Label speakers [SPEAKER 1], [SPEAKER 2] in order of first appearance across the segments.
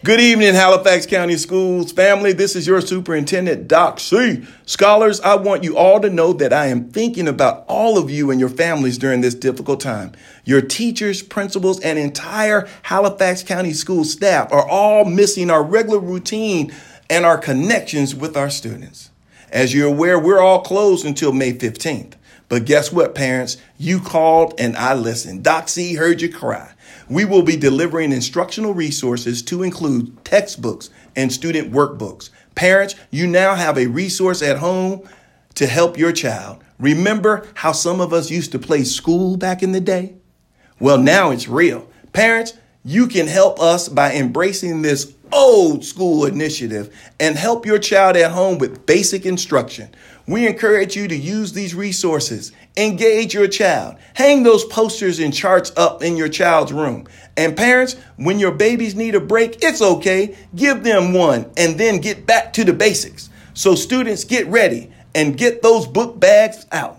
[SPEAKER 1] Good evening, Halifax County Schools family. This is your superintendent, Doc C. Scholars, I want you all to know that I am thinking about all of you and your families during this difficult time. Your teachers, principals, and entire Halifax County school staff are all missing our regular routine and our connections with our students. As you're aware, we're all closed until May 15th. But guess what, parents? You called and I listened. Doc C heard you cry. We will be delivering instructional resources to include textbooks and student workbooks. Parents, you now have a resource at home to help your child. Remember how some of us used to play school back in the day? Well, now it's real. Parents, you can help us by embracing this old school initiative and help your child at home with basic instruction. We encourage you to use these resources. Engage your child. Hang those posters and charts up in your child's room. And parents, when your babies need a break, it's okay. Give them one and then get back to the basics. So students, get ready and get those book bags out.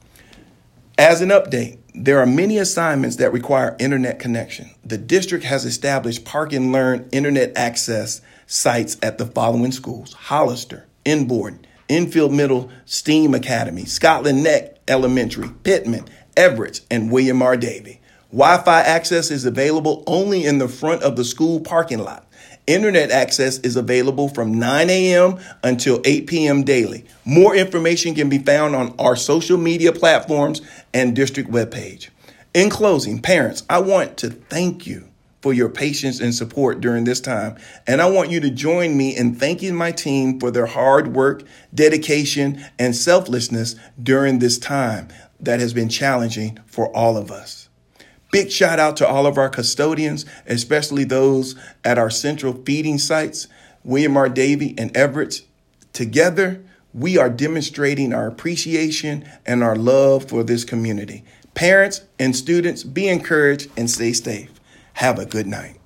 [SPEAKER 1] As an update, there are many assignments that require internet connection. The district has established Park and Learn internet access sites at the following schools: Hollister, Inbourne, Enfield Middle STEAM Academy, Scotland Neck Elementary, Pittman, Everett, and William R. Davie. Wi-Fi access is available only in the front of the school parking lot. Internet access is available from 9 a.m. until 8 p.m. daily. More information can be found on our social media platforms and district webpage. In closing, parents, I want to thank you for your patience and support during this time. And I want you to join me in thanking my team for their hard work, dedication, and selflessness during this time that has been challenging for all of us. Big shout out to all of our custodians, especially those at our central feeding sites, William R. Davie and Everett. Together, we are demonstrating our appreciation and our love for this community. Parents and students, be encouraged and stay safe. Have a good night.